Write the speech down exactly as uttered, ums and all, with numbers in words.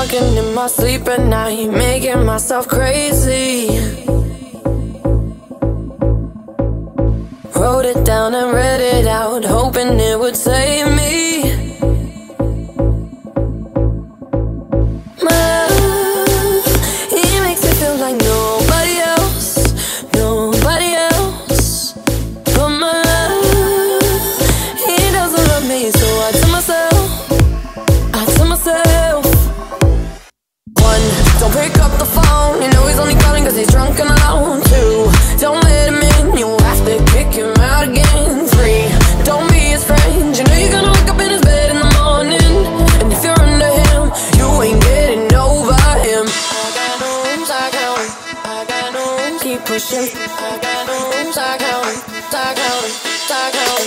talking in my sleep at night, making myself crazy. Wrote it down and read it out, hoping it would save me. My love, he makes me feel like nobody else, nobody else. But my love, he doesn't love me, so I tell myself, I tell myself. One, don't pick up the phone, you know he's only calling cause he's drunk and alone. Two, don't let him in, you'll have to kick him out again. Three, don't be his friend, you know you're gonna wake up in his bed in the morning. And if you're under him, you ain't getting over him. I got no rooms, I count 'em. I got no rooms, keep pushing. I got no rooms, I count 'em. I count 'em, I count 'em.